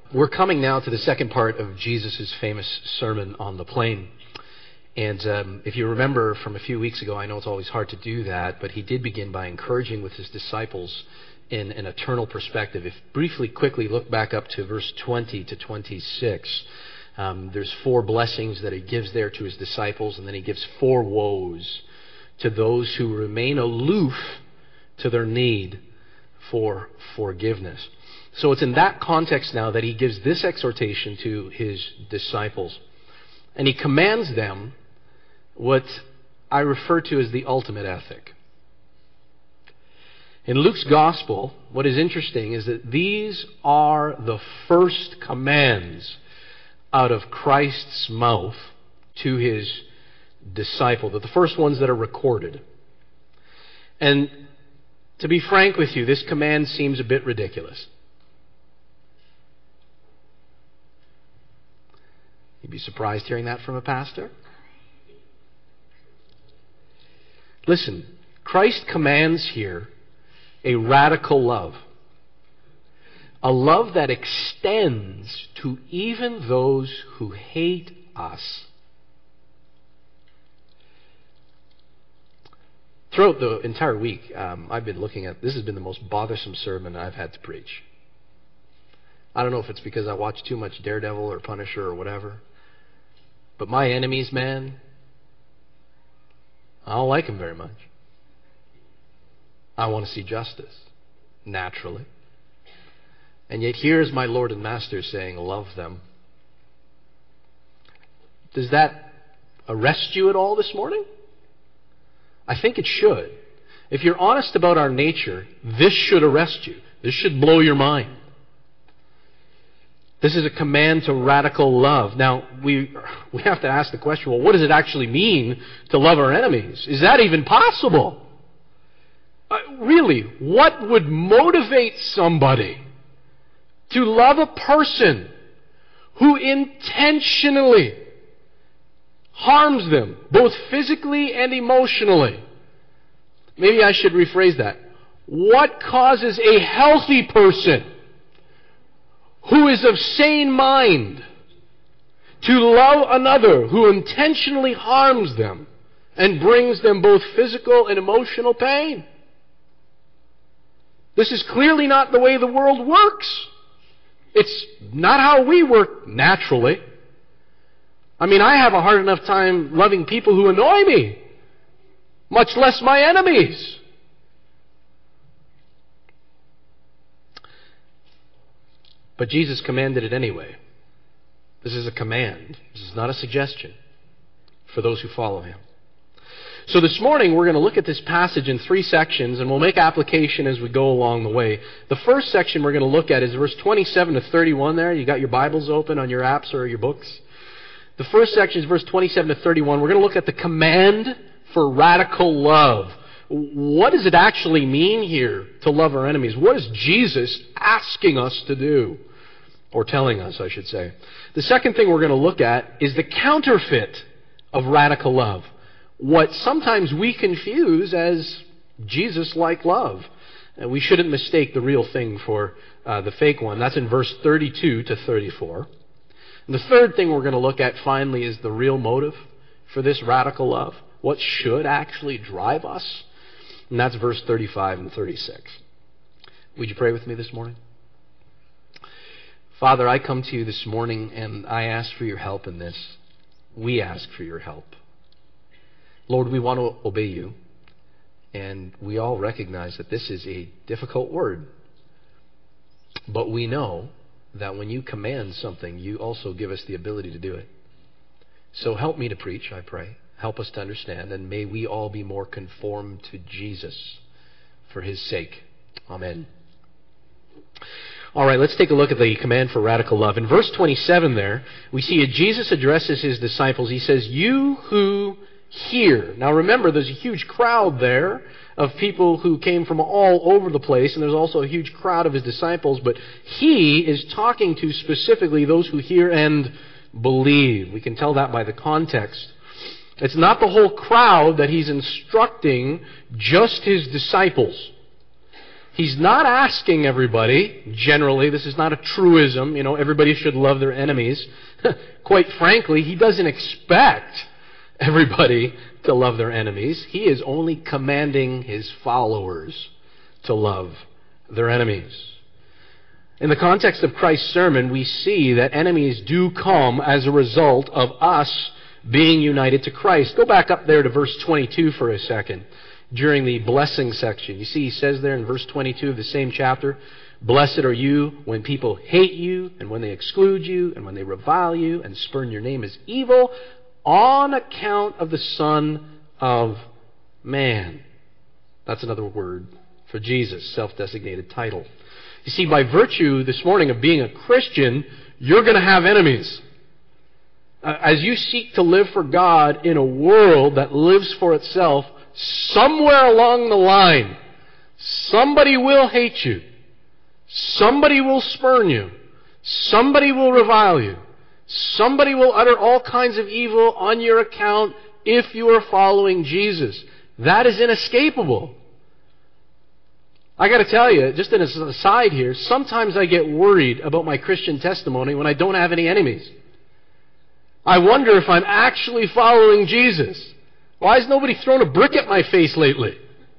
We're coming now to the second part of Jesus' famous Sermon on the Plain. And if you remember from a few weeks ago, I know it's always hard to do that, but he did begin by encouraging with his disciples in an eternal perspective. If briefly, quickly look back up to verse 20 to 26, there's 4 blessings that he gives there to his disciples, and then he gives 4 woes to those who remain aloof to their need for forgiveness. So it's in that context now that he gives this exhortation to his disciples. And he commands them what I refer to as the ultimate ethic. In Luke's gospel, what is interesting is that these are the first commands out of Christ's mouth to his disciple. They're the first ones that are recorded. And to be frank with you, this command seems a bit ridiculous. You'd be surprised hearing that from a pastor? Listen, Christ commands here a radical love. A love that extends to even those who hate us. Throughout the entire week, I've been looking at, this has been the most bothersome sermon I've had to preach. I don't know if it's because I watch too much Daredevil or Punisher or whatever. But my enemies, man, I don't like them very much. I want to see justice, naturally. And yet here's my Lord and Master saying, love them. Does that arrest you at all this morning? I think it should. If you're honest about our nature, this should arrest you. This should blow your mind. This is a command to radical love. Now, we have to ask the question, well, what does it actually mean to love our enemies? Is that even possible? Really, what would motivate somebody to love a person who intentionally harms them, both physically and emotionally? Maybe I should rephrase that. What causes a healthy person who is of sane mind to love another who intentionally harms them and brings them both physical and emotional pain? This is clearly not the way the world works. It's not how we work naturally. I mean, I have a hard enough time loving people who annoy me, much less my enemies. But Jesus commanded it anyway. This is a command. This is not a suggestion for those who follow him. So this morning we're going to look at this passage in 3 sections, and we'll make application as we go along the way. The first section we're going to look at is verse 27 to 31 there. You got your Bibles open on your apps or your books. The first section is verse 27 to 31. We're going to look at the command for radical love. What does it actually mean here to love our enemies? What is Jesus asking us to do? Or telling us, I should say. The second thing we're going to look at is the counterfeit of radical love. What sometimes we confuse as Jesus-like love. And we shouldn't mistake the real thing for the fake one. That's in verse 32 to 34. And the third thing we're going to look at finally is the real motive for this radical love. What should actually drive us? And that's verse 35 and 36. Would you pray with me this morning? Father, I come to you this morning and I ask for your help in this. We ask for your help. Lord, we want to obey you. And we all recognize that this is a difficult word. But we know that when you command something, you also give us the ability to do it. So help me to preach, I pray. Help us to understand. And may we all be more conformed to Jesus for his sake. Amen. All right, let's take a look at the command for radical love. In verse 27 there, we see Jesus addresses his disciples. He says, you who hear. Now remember, there's a huge crowd there of people who came from all over the place, and there's also a huge crowd of his disciples, but he is talking to specifically those who hear and believe. We can tell that by the context. It's not the whole crowd that he's instructing, just his disciples. He's not asking everybody, generally, this is not a truism, everybody should love their enemies. Quite frankly, He doesn't expect everybody to love their enemies. He is only commanding His followers to love their enemies. In the context of Christ's sermon, we see that enemies do come as a result of us being united to Christ. Go back up there to verse 22 for a second, during the blessing section. You see, he says there in verse 22 of the same chapter, "Blessed are you when people hate you, and when they exclude you, and when they revile you, and spurn your name as evil, on account of the Son of Man." That's another word for Jesus, self-designated title. You see, by virtue this morning of being a Christian, you're going to have enemies. As you seek to live for God in a world that lives for itself, somewhere along the line, somebody will hate you. Somebody will spurn you. Somebody will revile you. Somebody will utter all kinds of evil on your account if you are following Jesus. That is inescapable. I got to tell you, just as an aside here, sometimes I get worried about my Christian testimony when I don't have any enemies. I wonder if I'm actually following Jesus. Why has nobody thrown a brick at my face lately?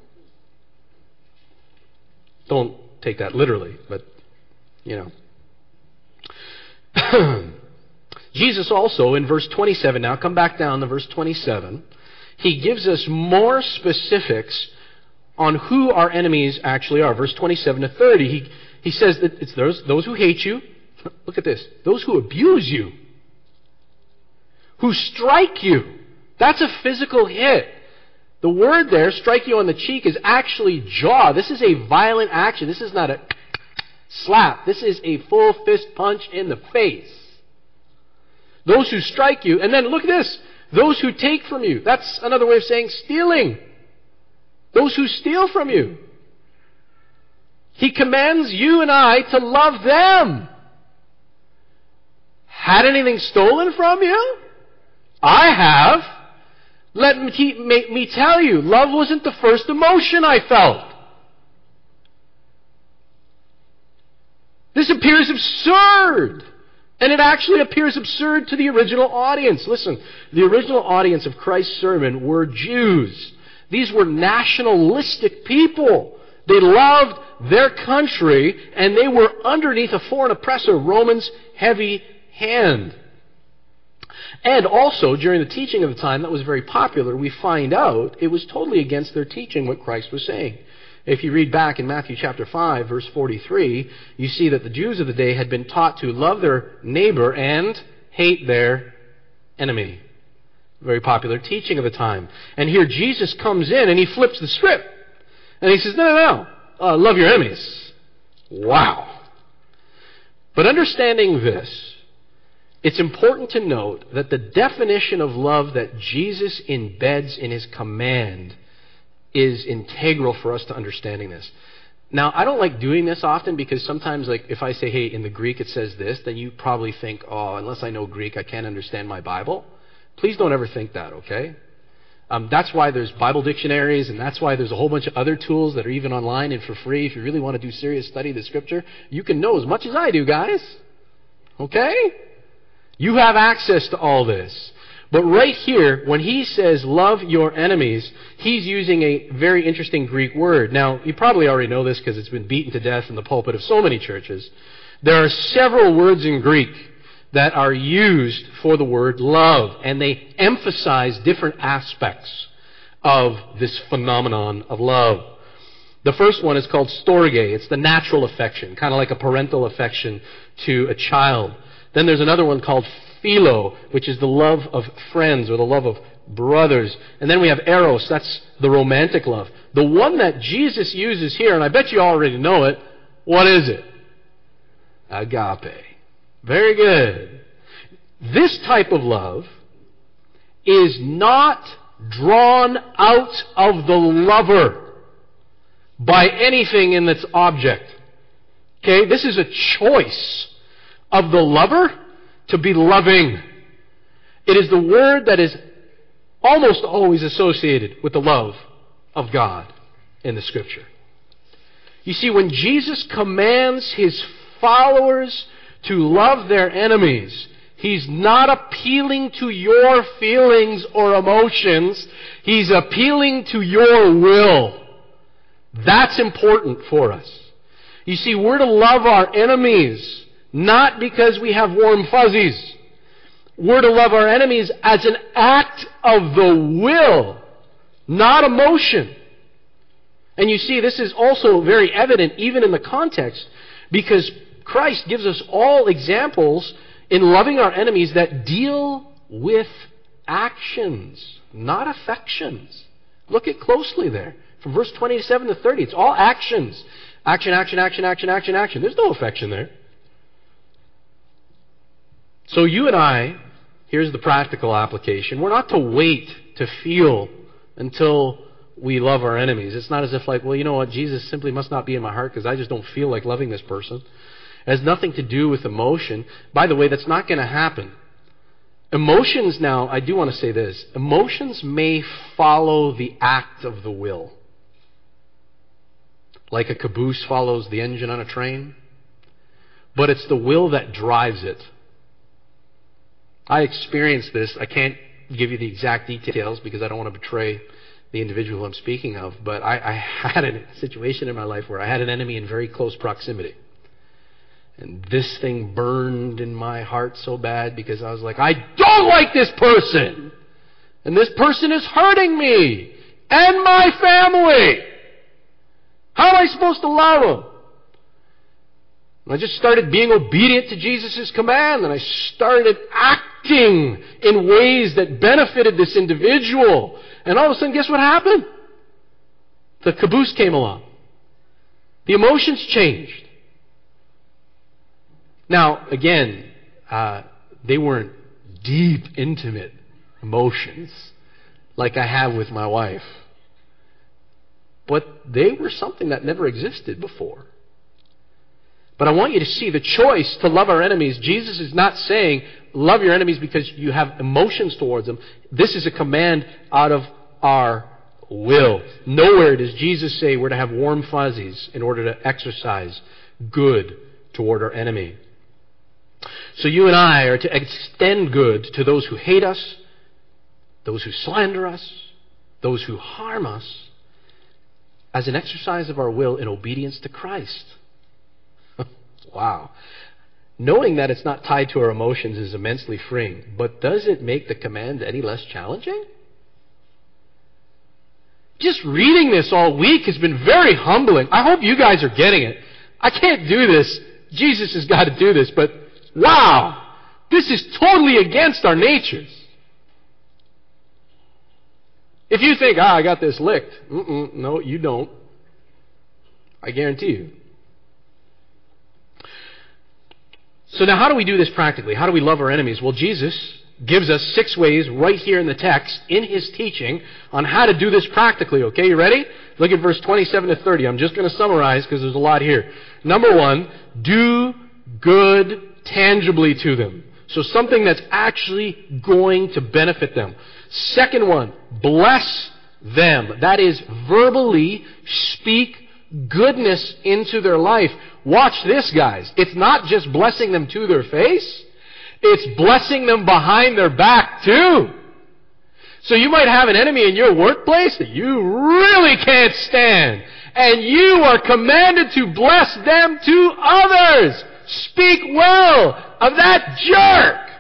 Don't take that literally, but, Jesus also, in verse 27, now come back down to verse 27, He gives us more specifics on who our enemies actually are. Verse 27 to 30, he says that it's those who hate you. Look at this. Those who abuse you. Who strike you. That's a physical hit. The word there, strike you on the cheek, is actually jaw. This is a violent action. This is not a slap. This is a full fist punch in the face. Those who strike you. And then look at this. Those who take from you. That's another way of saying stealing. Those who steal from you. He commands you and I to love them. Had anything stolen from you? I have. Let me tell you, love wasn't the first emotion I felt. This appears absurd. And it actually appears absurd to the original audience. Listen, the original audience of Christ's sermon were Jews. These were nationalistic people. They loved their country, and they were underneath a foreign oppressor, Roman's heavy hand. And also, during the teaching of the time that was very popular, we find out it was totally against their teaching what Christ was saying. If you read back in Matthew chapter 5, verse 43, you see that the Jews of the day had been taught to love their neighbor and hate their enemy. Very popular teaching of the time. And here Jesus comes in and He flips the script. And He says, no. Love your enemies. Wow. But understanding this, it's important to note that the definition of love that Jesus embeds in His command is integral for us to understanding this. Now, I don't like doing this often because sometimes, if I say, hey, in the Greek it says this, then you probably think, oh, unless I know Greek, I can't understand my Bible. Please don't ever think that, okay? That's why there's Bible dictionaries, and that's why there's a whole bunch of other tools that are even online and for free. If you really want to do serious study of the Scripture, you can know as much as I do, guys. Okay? You have access to all this. But right here, when he says, love your enemies, he's using a very interesting Greek word. Now, you probably already know this because it's been beaten to death in the pulpit of so many churches. There are several words in Greek that are used for the word love, and they emphasize different aspects of this phenomenon of love. The first one is called storge. It's the natural affection, kind of like a parental affection to a child. Then there's another one called philo, which is the love of friends or the love of brothers. And then we have eros, that's the romantic love. The one that Jesus uses here, and I bet you already know it, what is it? Agape. Very good. This type of love is not drawn out of the lover by anything in its object. Okay, this is a choice of the lover to be loving. It is the word that is almost always associated with the love of God in the Scripture. You see, when Jesus commands His followers to love their enemies, He's not appealing to your feelings or emotions. He's appealing to your will. That's important for us. You see, we're to love our enemies not because we have warm fuzzies. We're to love our enemies as an act of the will, not emotion. And you see, this is also very evident even in the context, because Christ gives us all examples in loving our enemies that deal with actions, not affections. Look at closely there. From verse 27 to 30, it's all actions. Action, action, action, action, action, action. There's no affection there. So you and I, here's the practical application. We're not to wait to feel until we love our enemies. It's not as if like, well, you know what, Jesus simply must not be in my heart because I just don't feel like loving this person. It has nothing to do with emotion. By the way, that's not going to happen. Emotions now, I do want to say this. Emotions may follow the act of the will. Like a caboose follows the engine on a train. But it's the will that drives it. I experienced this. I can't give you the exact details because I don't want to betray the individual I'm speaking of. But I had a situation in my life where I had an enemy in very close proximity. And this thing burned in my heart so bad because I was like, I don't like this person! And this person is hurting me! And my family! How am I supposed to love them? And I just started being obedient to Jesus' command, and I started acting in ways that benefited this individual. And all of a sudden, guess what happened? The caboose came along. The emotions changed. Now, again, they weren't deep, intimate emotions like I have with my wife. But they were something that never existed before. But I want you to see the choice to love our enemies. Jesus is not saying, love your enemies because you have emotions towards them. This is a command out of our will. Nowhere does Jesus say we're to have warm fuzzies in order to exercise good toward our enemy. So you and I are to extend good to those who hate us, those who slander us, those who harm us, as an exercise of our will in obedience to Christ. Wow. Knowing that it's not tied to our emotions is immensely freeing, but does it make the command any less challenging? Just reading this all week has been very humbling. I hope you guys are getting it. I can't do this. Jesus has got to do this, but wow, this is totally against our natures. If you think, I got this licked. No, you don't. I guarantee you. So now how do we do this practically? How do we love our enemies? Well, Jesus gives us 6 ways right here in the text, in His teaching, on how to do this practically. Okay, you ready? Look at verse 27 to 30. I'm just going to summarize because there's a lot here. Number 1, do good tangibly to them. So something that's actually going to benefit them. Second one, bless them. That is, verbally speak goodness into their life. Watch this, guys. It's not just blessing them to their face. It's blessing them behind their back, too. So you might have an enemy in your workplace that you really can't stand. And you are commanded to bless them to others. Speak well of that jerk.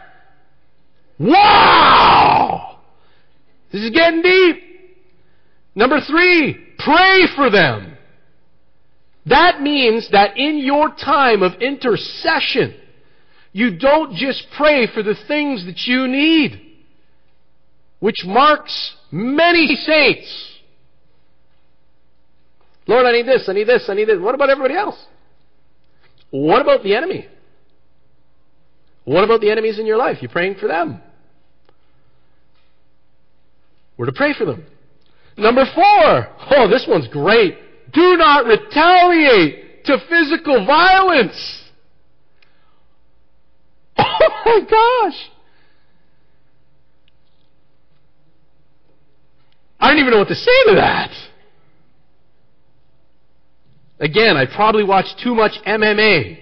Wow! This is getting deep. Number 3, pray for them. That means that in your time of intercession, you don't just pray for the things that you need, which marks many saints. Lord, I need this, I need this, I need this. What about everybody else? What about the enemy? What about the enemies in your life? You're praying for them. We're to pray for them. Number 4. Oh, this one's great. Do not retaliate to physical violence. Oh my gosh. I don't even know what to say to that. Again, I probably watch too much MMA.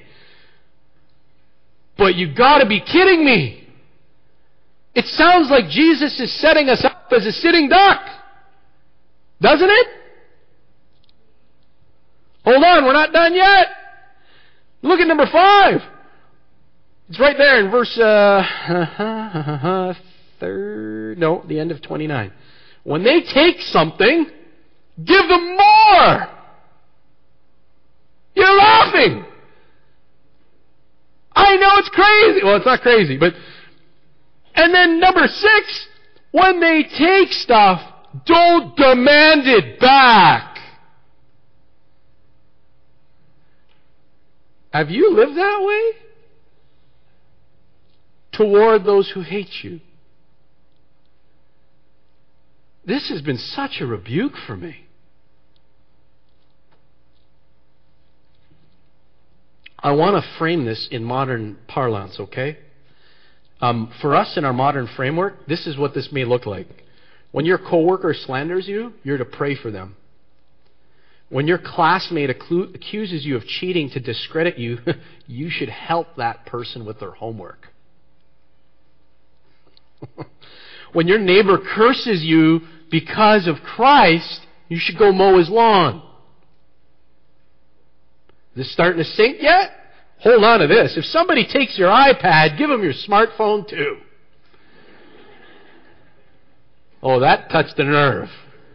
But you gotta be kidding me. It sounds like Jesus is setting us up as a sitting duck. Doesn't it? Hold on, we're not done yet. Look at number 5. It's right there in verse the end of 29. When they take something, give them more. You're laughing. I know it's crazy. Well, it's not crazy, but... And then number 6, when they take stuff, don't demand it back. Have you lived that way? Toward those who hate you. This has been such a rebuke for me. I want to frame this in modern parlance, okay? For us in our modern framework, this is what this may look like. When your coworker slanders you, you're to pray for them. When your classmate accuses you of cheating to discredit you, you should help that person with their homework. When your neighbor curses you because of Christ, you should go mow his lawn. This starting to sink yet? Hold on to this. If somebody takes your iPad, give them your smartphone too. Oh, that touched a nerve.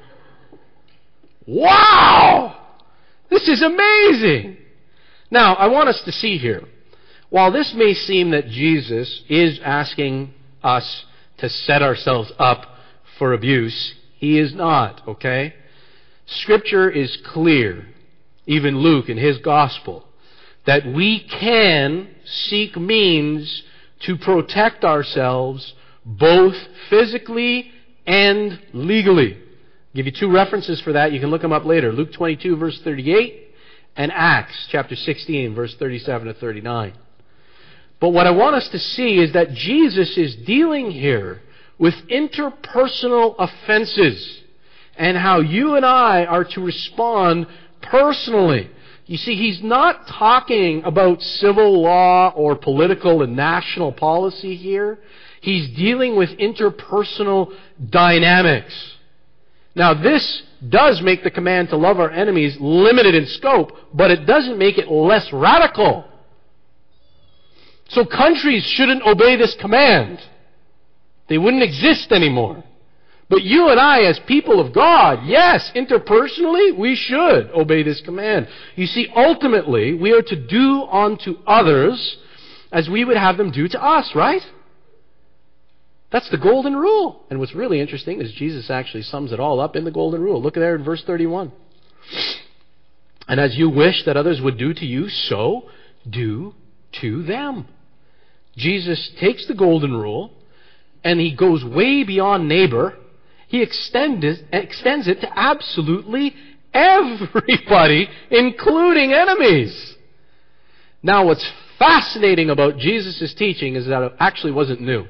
Wow! This is amazing! Now, I want us to see here. While this may seem that Jesus is asking us to set ourselves up for abuse, He is not, okay? Scripture is clear, even Luke in his gospel, that we can seek means to protect ourselves both physically and legally. I'll give you 2 references for that. You can look them up later. Luke 22, verse 38, and Acts chapter 16, verse 37 to 39. But what I want us to see is that Jesus is dealing here with interpersonal offenses and how you and I are to respond personally. You see, He's not talking about civil law or political and national policy here. He's dealing with interpersonal dynamics. Now, this does make the command to love our enemies limited in scope, but it doesn't make it less radical. So countries shouldn't obey this command. They wouldn't exist anymore. But you and I, as people of God, yes, interpersonally, we should obey this command. You see, ultimately, we are to do unto others as we would have them do to us, right? That's the golden rule. And what's really interesting is Jesus actually sums it all up in the golden rule. Look there in verse 31. And as you wish that others would do to you, so do to them. Jesus takes the golden rule and He goes way beyond neighbor. He extends it to absolutely everybody, including enemies. Now, what's fascinating about Jesus' teaching is that it actually wasn't new.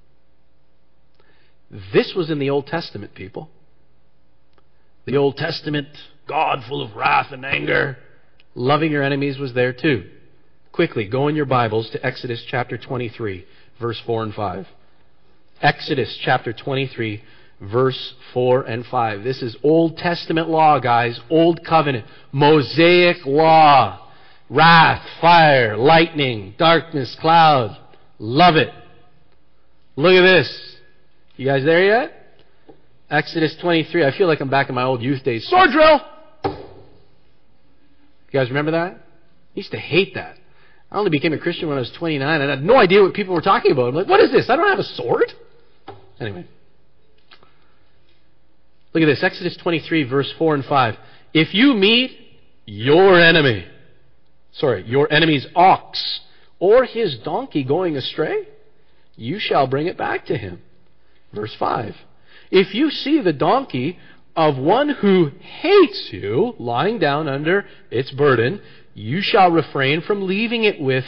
This was in the Old Testament, people. The Old Testament, God full of wrath and anger, loving your enemies was there too. Quickly, go in your Bibles to Exodus chapter 23, verse 4 and 5. Exodus chapter 23, verse 4 and 5. This is Old Testament law, guys. Old covenant. Mosaic law. Wrath, fire, lightning, darkness, cloud. Love it. Look at this. You guys there yet? Exodus 23. I feel like I'm back in my old youth days. Sword drill! You guys remember that? I used to hate that. I only became a Christian when I was 29 and I had no idea what people were talking about. I'm like, what is this? I don't have a sword? Anyway. Look at this. Exodus 23, verse 4 and 5. If you meet your enemy's ox or his donkey going astray, you shall bring it back to him. Verse 5. If you see the donkey of one who hates you lying down under its burden, you shall refrain from leaving him with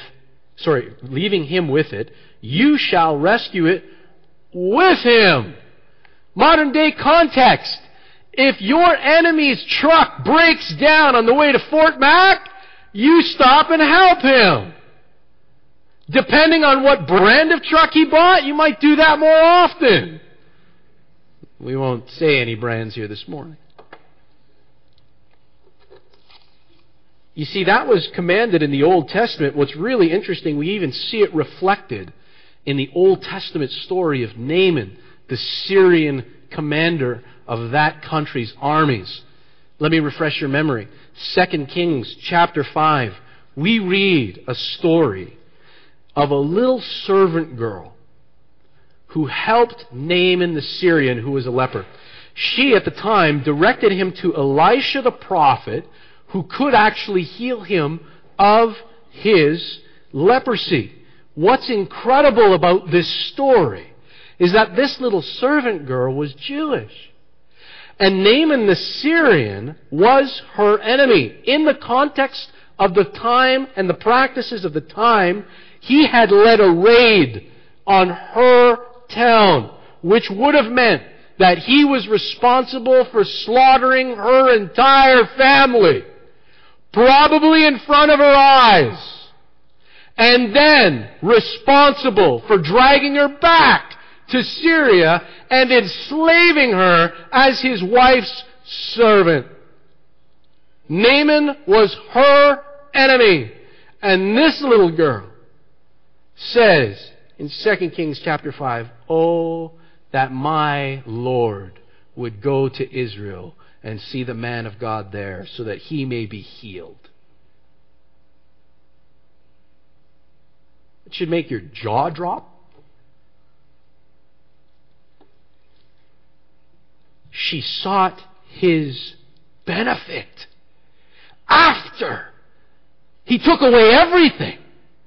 it. You shall rescue it with him. Modern day context. If your enemy's truck breaks down on the way to Fort Mac, you stop and help him. Depending on what brand of truck he bought, you might do that more often. We won't say any brands here this morning. You see, that was commanded in the Old Testament. What's really interesting, we even see it reflected in the Old Testament story of Naaman, the Syrian commander of that country's armies. Let me refresh your memory. 2 Kings chapter 5, we read a story of a little servant girl who helped Naaman the Syrian, who was a leper. She, at the time, directed him to Elisha the prophet, who could actually heal him of his leprosy. What's incredible about this story is that this little servant girl was Jewish. And Naaman the Syrian was her enemy. In the context of the time and the practices of the time, he had led a raid on her town, which would have meant that he was responsible for slaughtering her entire family, probably in front of her eyes, and then responsible for dragging her back to Syria and enslaving her as his wife's servant. Naaman was her enemy. And this little girl says in 2 Kings chapter 5, "Oh, that my Lord would go to Israel and see the man of God there so that he may be healed." It should make your jaw drop. She sought his benefit after he took away everything.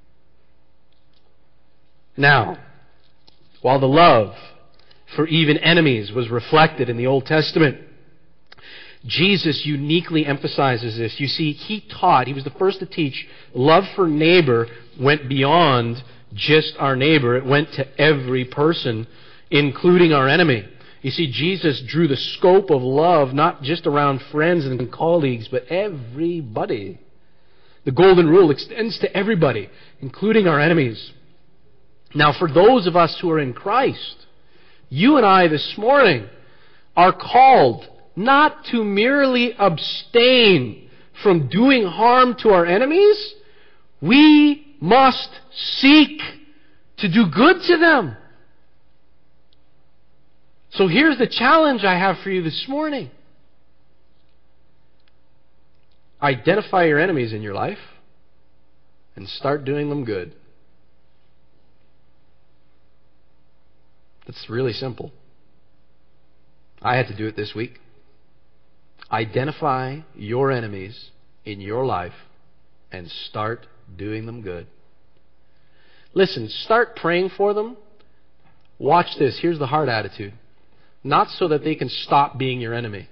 Now, while the love for even enemies was reflected in the Old Testament, Jesus uniquely emphasizes this. You see, he was the first to teach, love for neighbor went beyond just our neighbor. It went to every person, including our enemy. You see, Jesus drew the scope of love not just around friends and colleagues, but everybody. The golden rule extends to everybody, including our enemies. Now, for those of us who are in Christ, you and I this morning are called not to merely abstain from doing harm to our enemies. We must seek to do good to them. So here's the challenge I have for you this morning. Identify your enemies in your life and start doing them good. It's really simple. I had to do it this week. Identify your enemies in your life and start doing them good. Listen, start praying for them. Watch this. Here's the heart attitude. Not so that they can stop being your enemy.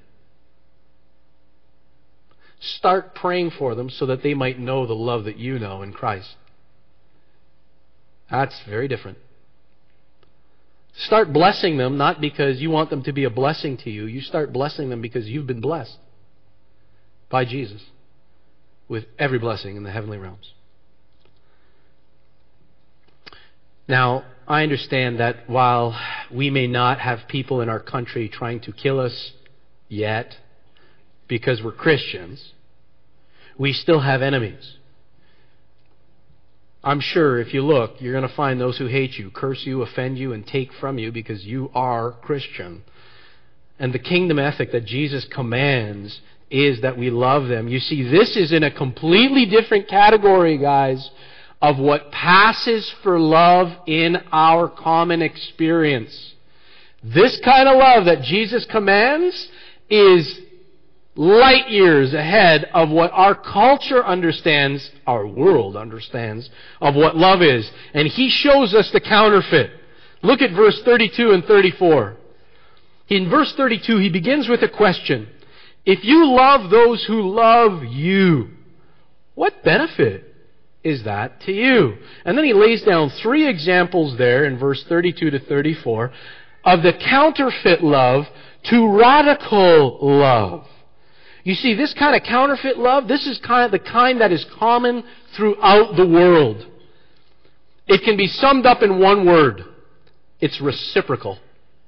Start praying for them so that they might know the love that you know in Christ. That's very different. Start blessing them not because you want them to be a blessing to you. You start blessing them because you've been blessed by Jesus with every blessing in the heavenly realms. Now, I understand that while we may not have people in our country trying to kill us yet because we're Christians, we still have enemies. I'm sure if you look, you're going to find those who hate you, curse you, offend you, and take from you because you are Christian. And the kingdom ethic that Jesus commands is that we love them. You see, this is in a completely different category, guys, of what passes for love in our common experience. This kind of love that Jesus commands is light years ahead of what our culture understands, our world understands, of what love is. And he shows us the counterfeit. Look at verse 32 and 34. In verse 32, he begins with a question. If you love those who love you, what benefit is that to you? And then he lays down 3 examples there in verse 32 to 34 of the counterfeit love to radical love. You see, this kind of counterfeit love, this is the kind that is common throughout the world. It can be summed up in one word. It's reciprocal.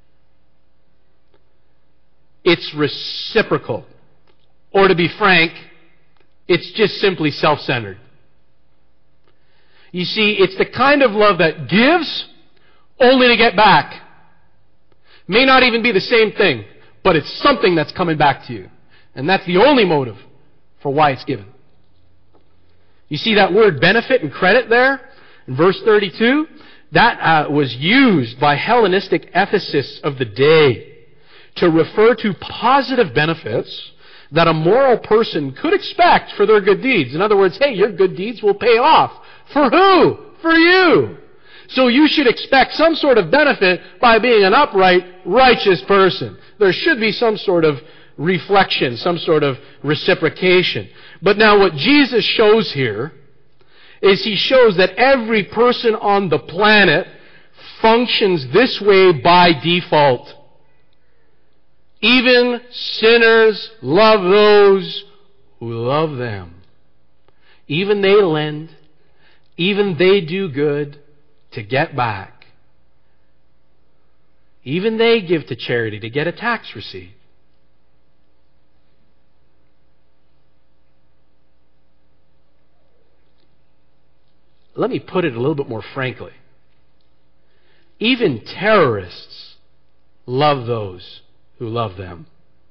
It's reciprocal. Or to be frank, it's just simply self-centered. You see, it's the kind of love that gives only to get back. May not even be the same thing, but it's something that's coming back to you. And that's the only motive for why it's given. You see that word benefit and credit there in verse 32? That was used by Hellenistic ethicists of the day to refer to positive benefits that a moral person could expect for their good deeds. In other words, hey, your good deeds will pay off. For who? For you. So you should expect some sort of benefit by being an upright, righteous person. There should be some sort of reflection, some sort of reciprocation. But now what Jesus shows here is He shows that every person on the planet functions this way by default. Even sinners love those who love them. Even they lend. Even they do good to get back. Even they give to charity to get a tax receipt. Let me put it a little bit more frankly. Even terrorists love those who love them.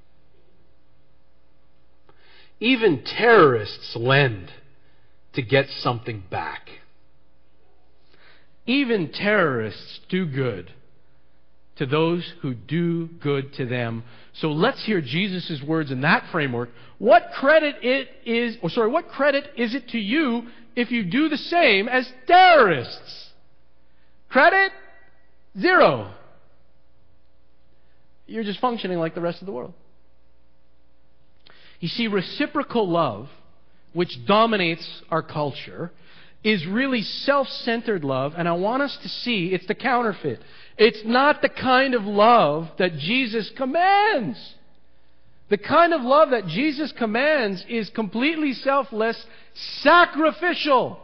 Even terrorists lend to get something back. Even terrorists do good to those who do good to them. So let's hear Jesus' words in that framework. What credit is it to you if you do the same as terrorists? Credit? Zero. You're just functioning like the rest of the world. You see, reciprocal love, which dominates our culture, is really self-centered love, and I want us to see it's the counterfeit. It's not the kind of love that Jesus commands. The kind of love that Jesus commands is completely selfless, sacrificial,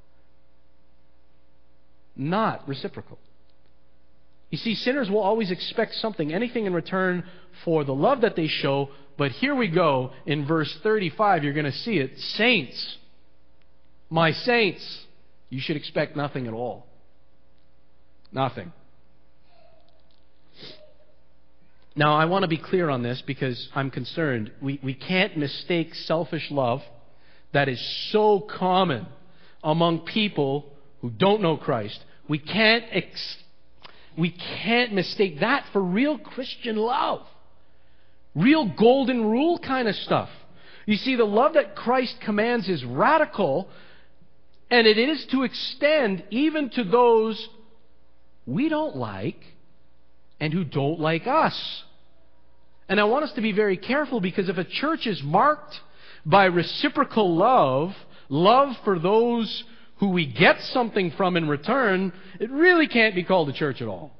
not reciprocal. You see, sinners will always expect something, anything in return for the love that they show. But here we go in verse 35, you're going to see it. Saints, my saints, you should expect nothing at all. Nothing. Now, I want to be clear on this because I'm concerned. We can't mistake selfish love that is so common among people who don't know Christ. We can't mistake that for real Christian love. Real golden rule kind of stuff. You see, the love that Christ commands is radical, and it is to extend even to those we don't like and who don't like us. And I want us to be very careful, because if a church is marked by reciprocal love, love for those who we get something from in return, it really can't be called a church at all.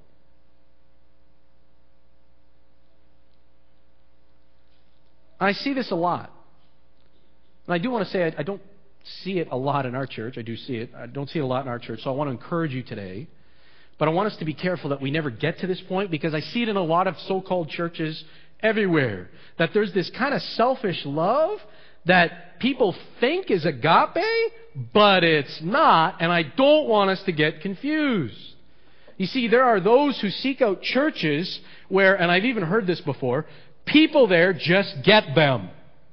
I see this a lot. And I do want to say I don't see it a lot in our church. I do see it. I don't see it a lot in our church. So I want to encourage you today. But I want us to be careful that we never get to this point, because I see it in a lot of so-called churches everywhere. That there's this kind of selfish love that people think is agape, but it's not. And I don't want us to get confused. You see, there are those who seek out churches where, and I've even heard this before, people there just get them.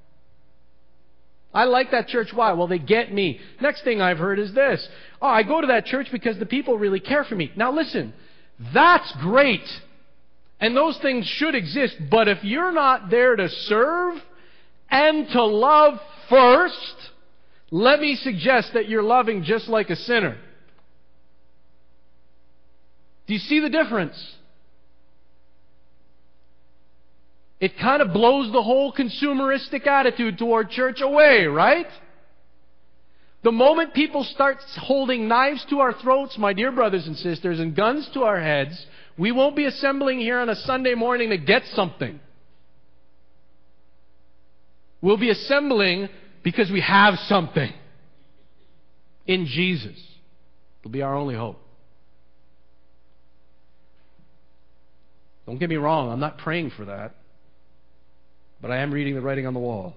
I like that church. Why? Well, they get me. Next thing I've heard is this. Oh, I go to that church because the people really care for me. Now listen, that's great. And those things should exist. But if you're not there to serve and to love first, let me suggest that you're loving just like a sinner. Do you see the difference? It kind of blows the whole consumeristic attitude toward church away, right? The moment people start holding knives to our throats, my dear brothers and sisters, and guns to our heads, we won't be assembling here on a Sunday morning to get something. We'll be assembling because we have something in Jesus. It'll be our only hope. Don't get me wrong, I'm not praying for that. But I am reading the writing on the wall.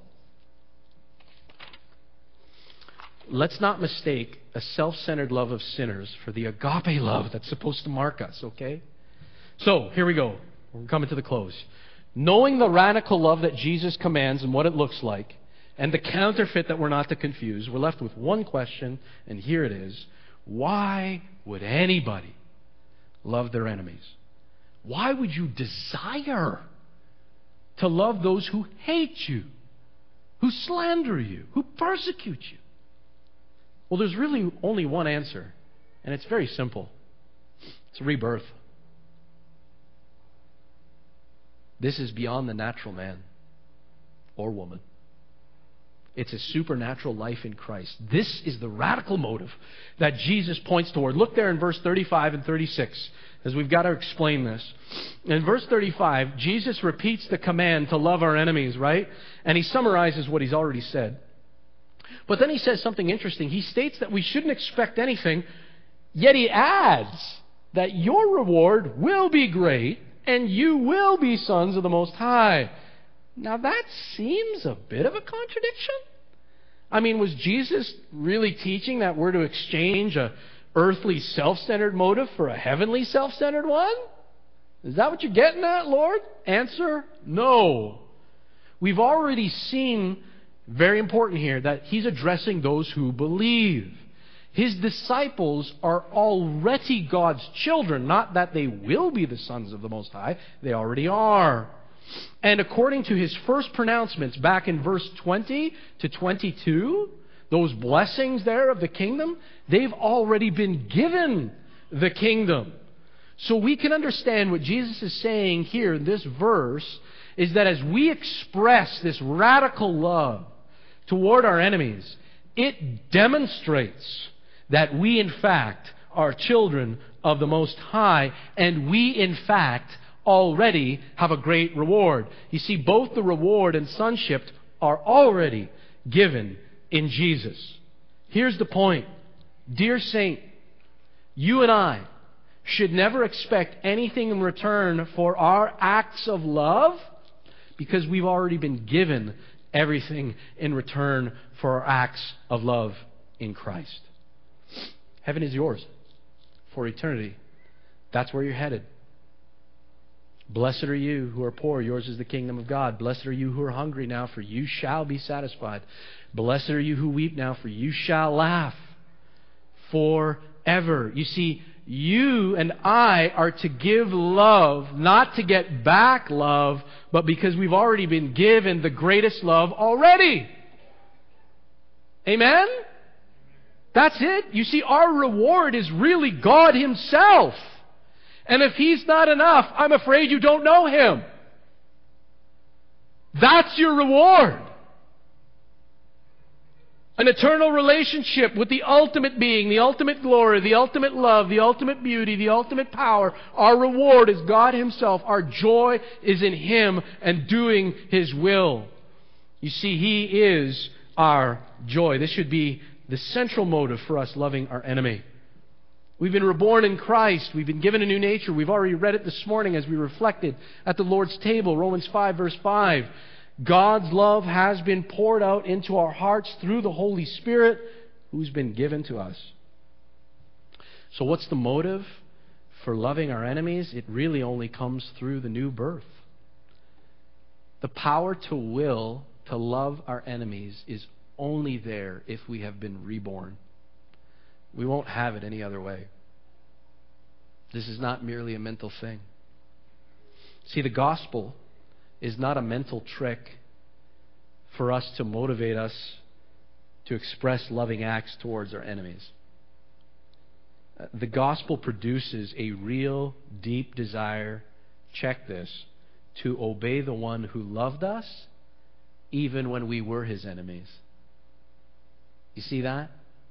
Let's not mistake a self-centered love of sinners for the agape love that's supposed to mark us, okay? So, here we go. We're coming to the close. Knowing the radical love that Jesus commands and what it looks like, and the counterfeit that we're not to confuse, we're left with one question, and here it is. Why would anybody love their enemies? Why would you desire to love those who hate you, who slander you, who persecute you? Well, there's really only one answer, and it's very simple. It's rebirth. This is beyond the natural man or woman. It's a supernatural life in Christ. This is the radical motive that Jesus points toward. Look there in verse 35 and 36, as we've got to explain this. In verse 35, Jesus repeats the command to love our enemies, right? And he summarizes what he's already said. But then he says something interesting. He states that we shouldn't expect anything, yet he adds that your reward will be great and you will be sons of the Most High. Now that seems a bit of a contradiction. I mean, was Jesus really teaching that we're to exchange a earthly self-centered motive for a heavenly self-centered one? Is that what you're getting at, Lord? Answer, no. We've already seen, very important here, that he's addressing those who believe. His disciples are already God's children, not that they will be the sons of the Most High. They already are. And according to his first pronouncements back in verse 20 to 22, those blessings there of the kingdom, they've already been given the kingdom. So we can understand what Jesus is saying here in this verse is that as we express this radical love toward our enemies, it demonstrates that we in fact are children of the Most High, and we in fact already have a great reward. You see, both the reward and sonship are already given in Jesus. Here's the point. Dear saint, you and I should never expect anything in return for our acts of love because we've already been given everything in return for our acts of love in Christ. Heaven is yours for eternity. That's where you're headed. Blessed are you who are poor, yours is the kingdom of God. Blessed are you who are hungry now, for you shall be satisfied. Blessed are you who weep now, for you shall laugh forever. You see, you and I are to give love, not to get back love, but because we've already been given the greatest love already. Amen? That's it. You see, our reward is really God Himself. And if He's not enough, I'm afraid you don't know Him. That's your reward. An eternal relationship with the ultimate being, the ultimate glory, the ultimate love, the ultimate beauty, the ultimate power. Our reward is God Himself. Our joy is in Him and doing His will. You see, He is our joy. This should be the central motive for us loving our enemy. We've been reborn in Christ. We've been given a new nature. We've already read it this morning as we reflected at the Lord's table. Romans 5 verse 5. God's love has been poured out into our hearts through the Holy Spirit who's been given to us. So what's the motive for loving our enemies? It really only comes through the new birth. The power to will to love our enemies is only there if we have been reborn. We won't have it any other way. This is not merely a mental thing. See, the gospel is not a mental trick for us to motivate us to express loving acts towards our enemies. The gospel produces a real, deep desire, check this, to obey the one who loved us even when we were His enemies. You see that?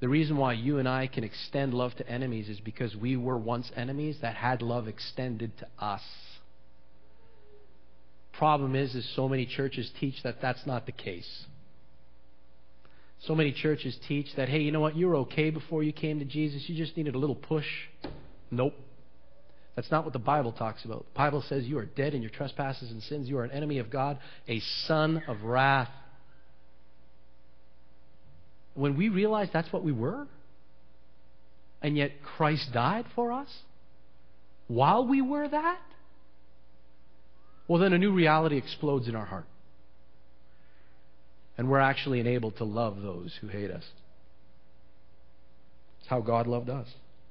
The reason why you and I can extend love to enemies is because we were once enemies that had love extended to us. Problem is so many churches teach that that's not the case. So many churches teach that, hey, you know what, you were okay before you came to Jesus, you just needed a little push. Nope. That's not what the Bible talks about. The Bible says you are dead in your trespasses and sins. You are an enemy of God, a son of wrath. When we realize that's what we were, and yet Christ died for us while we were that, well, then a new reality explodes in our heart. And we're actually enabled to love those who hate us. It's how God loved us.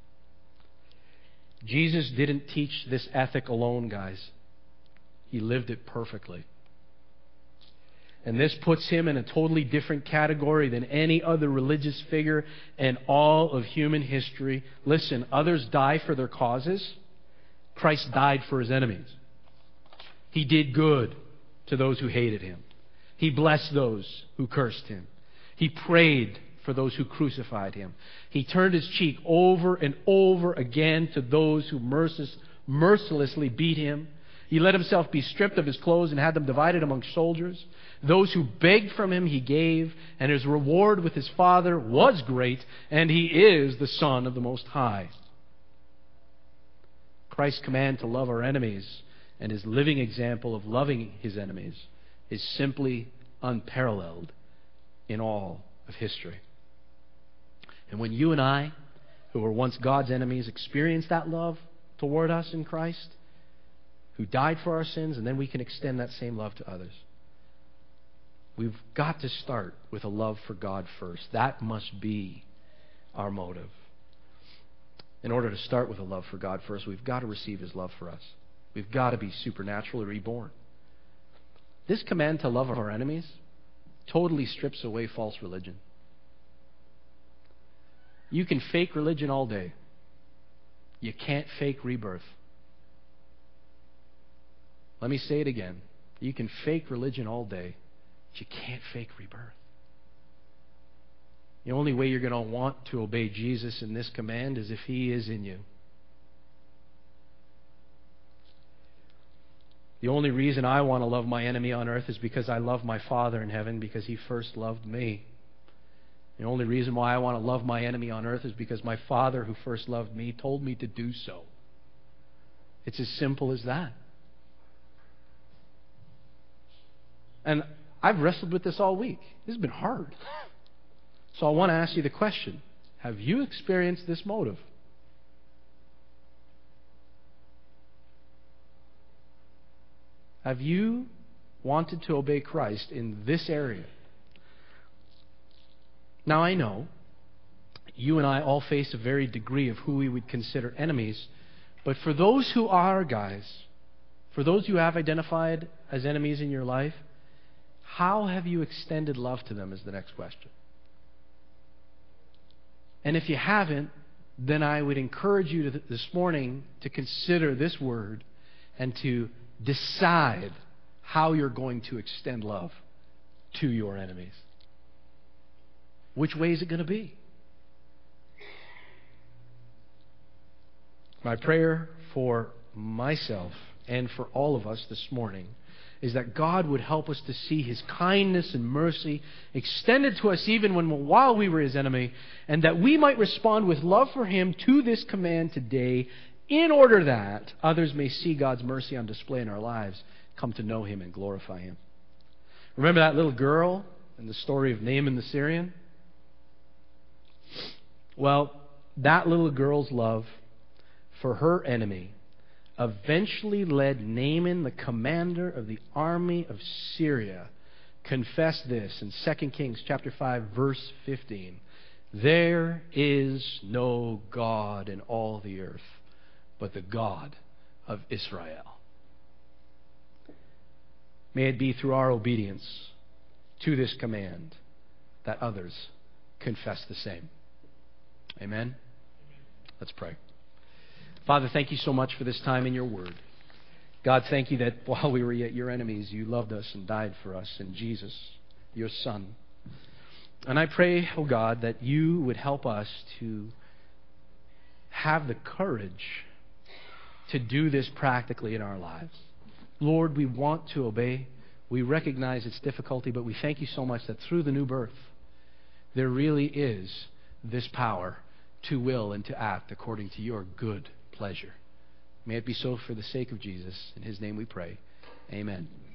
Jesus didn't teach this ethic alone, guys. He lived it perfectly. And this puts him in a totally different category than any other religious figure in all of human history. Listen, others die for their causes. Christ died for his enemies. He did good to those who hated him. He blessed those who cursed him. He prayed for those who crucified him. He turned his cheek over and over again to those who mercilessly beat him. He let himself be stripped of his clothes and had them divided among soldiers. Those who begged from him he gave, and his reward with his Father was great, and he is the Son of the Most High. Christ's command to love our enemies and his living example of loving his enemies is simply unparalleled in all of history. And when you and I, who were once God's enemies, experience that love toward us in Christ, who died for our sins, and then we can extend that same love to others. We've got to start with a love for God first. That must be our motive. In order to start with a love for God first, we've got to receive his love for us. We've got to be supernaturally reborn. This command to love our enemies totally strips away false religion. You can fake religion all day. You can't fake rebirth. Let me say it again. You can fake religion all day, but you can't fake rebirth. The only way you're going to want to obey Jesus in this command is if he is in you. The only reason I want to love my enemy on earth is because I love my Father in heaven, because he first loved me. The only reason why I want to love my enemy on earth is because my Father, who first loved me, told me to do so. It's as simple as that. And I've wrestled with this all week. This has been hard. So I want to ask you the question, have you experienced this motive? Have you wanted to obey Christ in this area? Now I know you and I all face a varied degree of who we would consider enemies, but for those who are, guys, for those you have identified as enemies in your life, how have you extended love to them is the next question. And if you haven't, then I would encourage you this morning to consider this word and to decide how you're going to extend love to your enemies. Which way is it going to be? My prayer for myself and for all of us this morning is that God would help us to see his kindness and mercy extended to us even while we were his enemy, and that we might respond with love for him to this command today, in order that others may see God's mercy on display in our lives, come to know him and glorify him. Remember that little girl in the story of Naaman the Syrian? Well, that little girl's love for her enemy eventually led Naaman, the commander of the army of Syria, confess this in 2 Kings chapter 5, verse 15. There is no God in all the earth but the God of Israel. May it be through our obedience to this command that others confess the same. Amen? Let's pray. Father, thank you so much for this time in your word. God, thank you that while we were yet your enemies, you loved us and died for us in Jesus, your Son. And I pray, oh God, that you would help us to have the courage to do this practically in our lives. Lord, we want to obey. We recognize its difficulty, but we thank you so much that through the new birth, there really is this power to will and to act according to your good pleasure. May it be so for the sake of Jesus. In his name we pray. Amen.